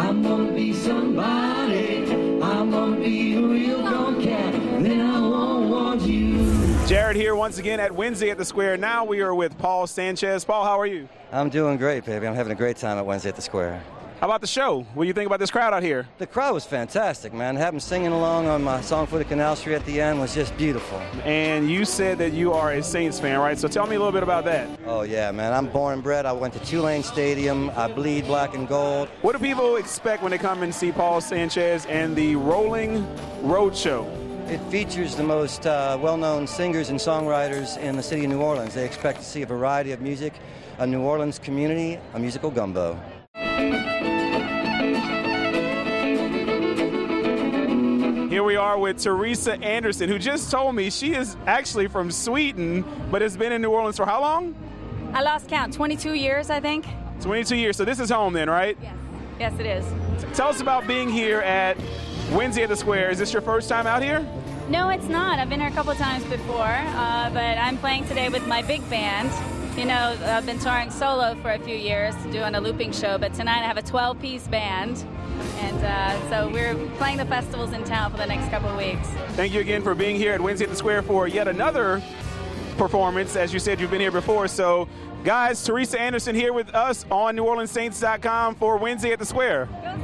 I'm gonna be somebody. I'm gonna be a real cat. Then I won't want you. Jared here once again at Wednesday at the Square. Now we are with Paul Sanchez. Paul, how are you? I'm doing great, baby. I'm having a great time at Wednesday at the Square. How about the show? What do you think about this crowd out here? The crowd was fantastic, man. Having singing along on my song for the Canal Street at the end was just beautiful. And you said that you are a Saints fan, right? So tell me a little bit about that. Oh, yeah, man. I'm born and bred. I went to Tulane Stadium. I bleed black and gold. What do people expect when they come and see Paul Sanchez and the Rolling Road Show? It features the most well-known singers and songwriters in the city of New Orleans. They expect to see a variety of music, a New Orleans community, a musical gumbo. Here we are with Teresa Anderson, who just told me she is actually from Sweden, but has been in New Orleans for how long? I lost count. 22 years, I think. 22 years. So this is home then, right? Yes. Yes, it is. Tell us about being here at Wednesday at the Square. Is this your first time out here? No, it's not. I've been here a couple times before, but I'm playing today with my big band. You know, I've been touring solo for a few years, doing a looping show, but tonight I have a 12-piece band, and so we're playing the festivals in town for the next couple of weeks. Thank you again for being here at Wednesday at the Square for yet another performance. As you said, you've been here before. So, guys, Teresa Anderson here with us on NewOrleansSaints.com for Wednesday at the Square. Go